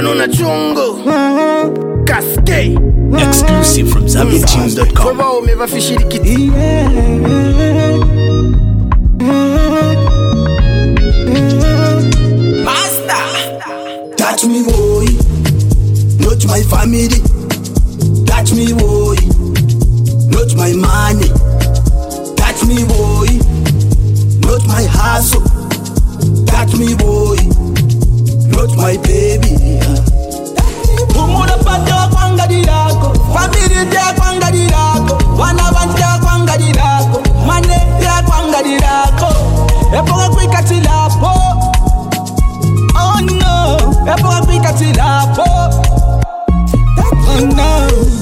Banana Jungle, Cascade. Exclusive from ZambianTunes.com. Master, touch me, boy, not my family. Touch me, boy, not my money. Touch me, boy, not my hustle. Touch me, boy, not my baby. Umura pato kwanga dirako, family dia kwanga dirako, wana banja kwanga dirako, mane dia kwanga dirako. Epoka kwikati lapo, oh no. Epoka kwikati lapo, oh no.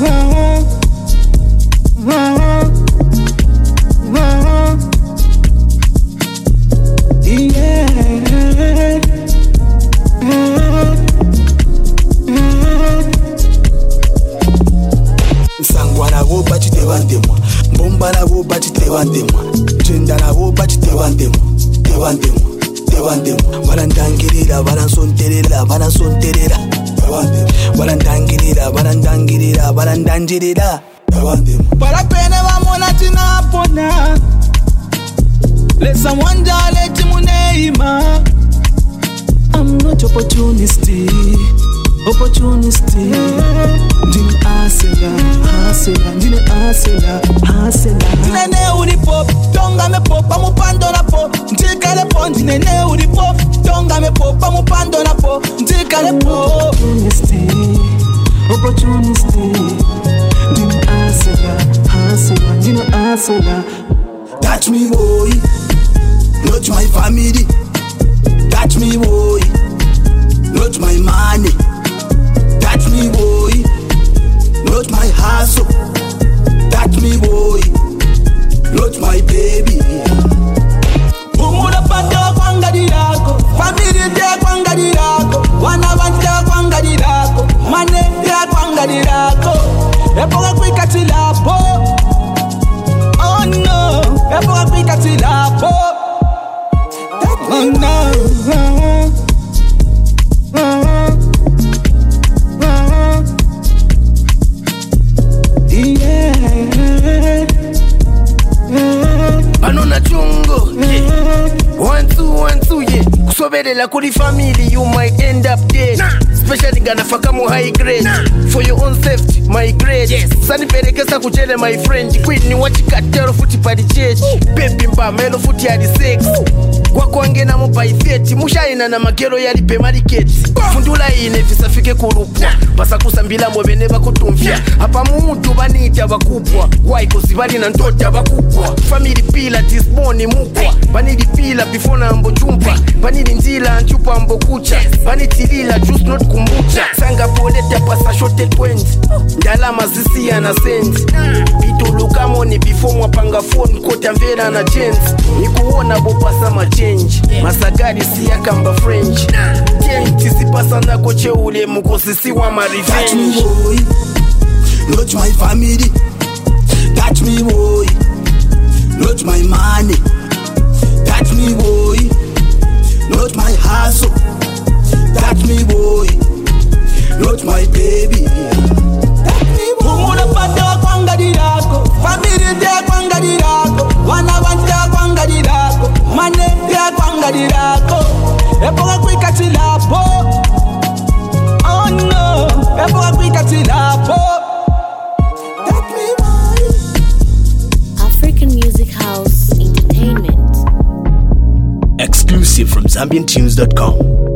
Sangwana wo bachi te vandemwa, bombala wo bachi te vandemwa, jendala wo bachi te vandemwa, te vandemwa, te vandemwa. Varandangirira, varansonterera, varansonterera, te vandemwa. Varandangirira, varandangirira, varandangirira, te vandemwa. Parapene vamona tinapona, lesa mwanja leti muneima. I'm not opportunistic. Dine asela. Dine ne uri pop, tonga me pop, amu pando na pop. Ntikale pon, dine ne uri pop, tonga me pop, amu pando na pop. Ntikale pop. Opportunistic. Dine asela. Touch me, boy, not my family. Touch me, boy, not my money. Touch me, boy, not my hustle. Touch me, boy, not my baby. Umura pato kwanga dirako, family dia kwanga dirako, wana banja kwanga dirako, mane dia kwanga dirako. Epoka kwikati lapo, oh no. Epoka kwikati lapo, oh no. Banana Jungle, yeah. 1, 2, yeah. Kusoberela kuri family, you might end up dead. Especially gana fakamu high grade. For your own safety, my grade. Yes. Sani perekesa kuchele my friend. Queen ni wachikatero futi padi church. Baby mba melo futi hadi sex. Wako wangena mupa ifeti. Mushaina na makero yali pe mariketi. Fundula ine fisafike kurupwa. Basa kusambila mwebene bakutumfia. Hapa mutu banita bakupwa. Waiko zibali na ntota bakupwa. Family pila tisboni mukwa. Banidi pila before na ambo chumpa. Banidi nzila anchupa ambo kucha. Banitilila juice not kumbucha. Sanga polete pasa shote 20. Ndalama zisi ya na senti. Bituluka moni before mwapanga phone. Kota mvera na gents. Nikuona bopasa ma change. Masagari siya kamba French. Genti sipasa na koche ule mukosisi wa ma revenge. Touch me, boy, not my family. Touch me, boy, not my money. Touch me, boy, not my hustle. Touch me, boy, not my baby. Umura pato kwanga dirako, family dia kwanga dirako, wana banja kwanga dirako, mane dia kwanga dirako. Epoka kwikati lapo, oh no. Epoka kwikati lapo. African Music House Entertainment. Exclusive from ZambianTunes.com.